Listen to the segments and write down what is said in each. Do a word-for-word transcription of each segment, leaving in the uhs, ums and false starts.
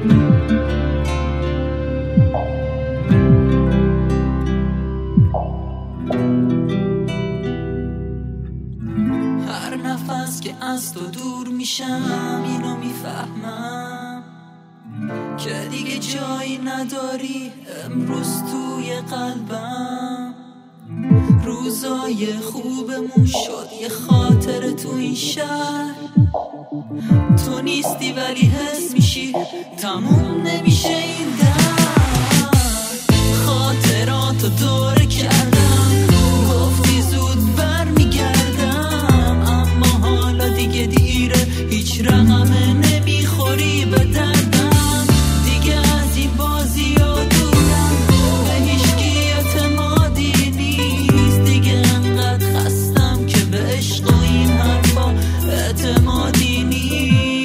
هر نفس که از تو دور میشم اینو میفهمم که دیگه جایی نداری امروز توی قلبم. روزای خوبمون شد یه خاطر تو این شهر، تو نیستی ولی حس میشی تموم نمیشه این در. خاطراتو دوره کردم گفتی زود بر میگردم، اما حالا دیگه دیره هیچ رقمه نمیخوری به دردم. دیگه از این بازی ها دورم به هیچکی اعتمادی نیست، دیگه انقدر خستم که به عشق و این حرفا اعتمادی نیست.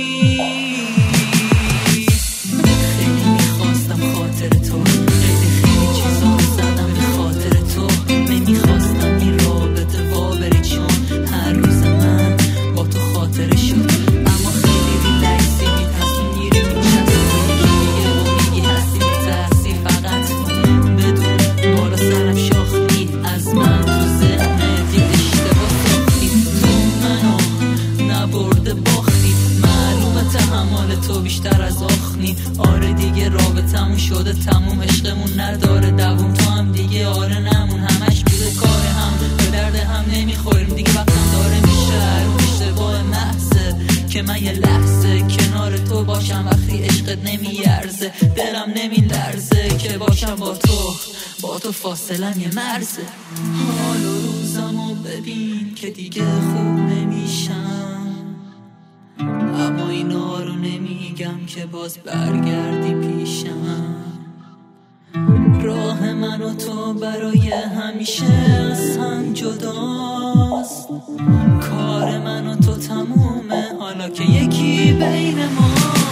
خیلی میخواستم خاطر تو، خیلی خیلی چیزا زدم به خاطر تو، نمیخواستم این رابطه وا بره چون هر روز من با تو خاطره شد. اما خیلی ریلکسی میتصمیم میری میچسبی دیگه و میگی هستی میترسی فقط بدون بالا سرم شاختی از من تو ذهنت یه اشتباه ساختی، تو منو نبرده باختی، معلومه تحمل تو بیشتر از آخنی. آره دیگه رابطمون شده تموم، عشقمون نداره دووم، تو هم دیگه آره نمون، همش بوده کار هم، به درد هم نمیخوریم دیگه، وقتم داره میشه رو اشتباه محضه که من یه لحظه کنار تو باشم وقتی عشقت نمیارزه، دلم نمیلرزه که باشم با تو، با تو فاصلم یه مرزه. حال و روزمو ببین که دیگه خوب نمیشم، اما اینا رو نمیگم که باز برگردی پیشم. راه من و تو برای همیشه از هم جداست، کار من و تو تمومه حالا که یکی بین ما.